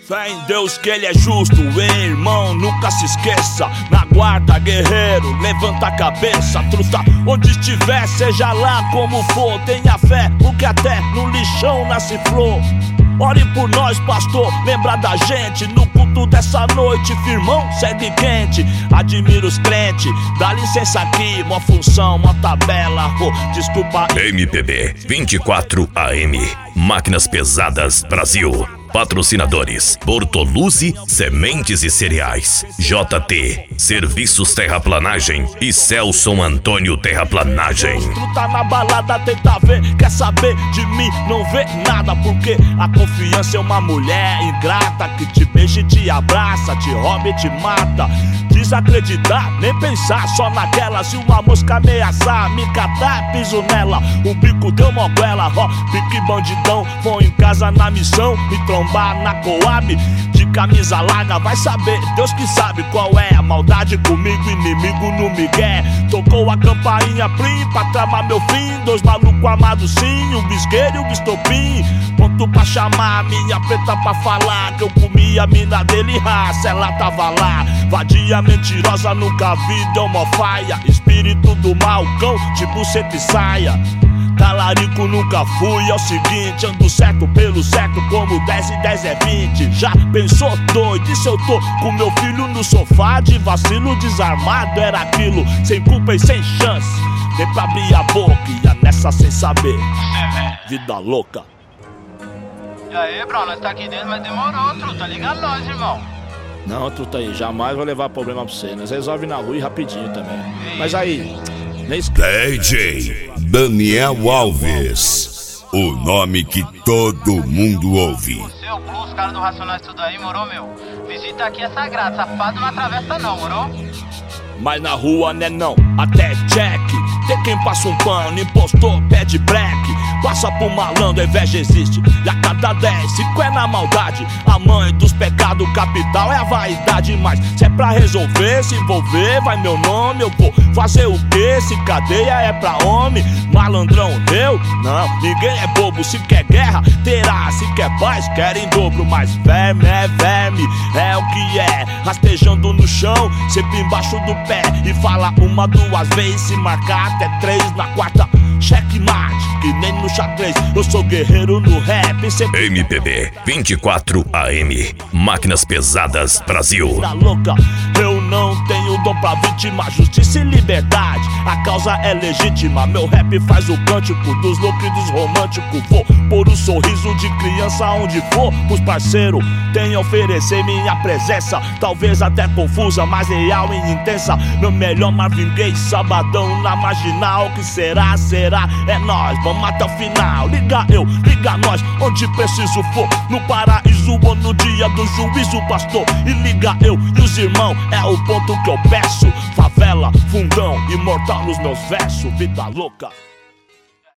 Fé em Deus que Ele é justo, hein, irmão, nunca se esqueça. Na guarda, guerreiro, levanta a cabeça. Truta, onde estiver, seja lá como for, tenha fé, porque até no lixão nasce flor. Ore por nós, pastor, lembra da gente. No culto dessa noite, firmão, segue quente. Admiro os crentes, dá licença aqui. Uma função, uma tabela, desculpa. MPB 24 AM, Máquinas Pesadas Brasil. Patrocinadores: Bortoluzzi Sementes e Cereais, JT Serviços Terraplanagem e Celson Antônio Terraplanagem. Tu tá na balada, tenta ver, quer saber de mim, não vê nada. Porque a confiança é uma mulher ingrata que te beija e te abraça, te rouba e te mata. Desacreditar, nem pensar, só naquela. Se uma mosca ameaçar, me catar, piso nela. O bico deu moguela, ó, pique bandidão. Vou em casa na missão, me trombar na Coab. De camisa larga, vai saber, Deus que sabe qual é a maldade comigo, inimigo no migué. Tocou a campainha plim, pra tramar meu fim. Dois malucos amados sim, o bisqueiro e o bistopim. Ponto pra chamar minha preta pra falar que eu comi a mina dele, raça, ela tava lá. Vadia mentirosa, nunca vi, deu mó faia. Espírito do mal, cão, tipo seta e saia. Talarico nunca fui, é o seguinte, ando certo pelo certo, como 10 e 10 é 20. Já pensou doido, e se eu tô com meu filho no sofá de vacilo desarmado? Era aquilo, sem culpa e sem chance. Dei pra abrir a boca, ia nessa sem saber. Vida louca. E aí, bro, nós tá aqui dentro, mas demorou, truta, liga nós, irmão. Não, truta aí, jamais vou levar problema pra você. Nós resolve na rua e rapidinho também. Mas aí, nem DJ Daniel Alves, o nome que todo mundo ouve. O seu Blue, os caras do Racionais tudo aí, moro, meu? Visita aqui é sagrado, safado não atravessa não, moro? Mas na rua né não, até check. Tem quem passa um pano, impostor, pede black. Passa por malandro, a inveja existe. E a cada 10, 5 é na maldade. A mãe dos pecados capital é a vaidade. Mas se é pra resolver, se envolver, vai meu nome. Eu vou fazer o quê? Se cadeia é pra homem. Malandrão, eu? Não, ninguém é bobo. Se quer guerra, terá. Se quer paz, quer em dobro. Mas verme, é o que é. Rastejando no chão, sempre embaixo do pé. E fala uma, duas vezes, se marcar até 3. Na quarta, checkmate, que nem no xadrez. Eu sou guerreiro no rap, sempre... MPB 24 AM, Máquinas Pesadas Brasil. Tá louca, eu não tenho dom pra vítima, justiça e liberdade. A causa é legítima, meu rap faz o cântico dos loucos e dos românticos. Vou pôr um sorriso de criança onde for. Os parceiros têm a oferecer minha presença. Talvez até confusa, mas real e intensa. Meu melhor Marvin Gaye, sabadão na marginal. Que será, é nós, vamos até o final. Liga eu, liga nós, onde preciso for. No paraíso ou no dia do juízo, pastor. E liga eu e os irmãos, é o ponto que eu peço. Favela, fundão, imortal nos meus versos. Vida louca.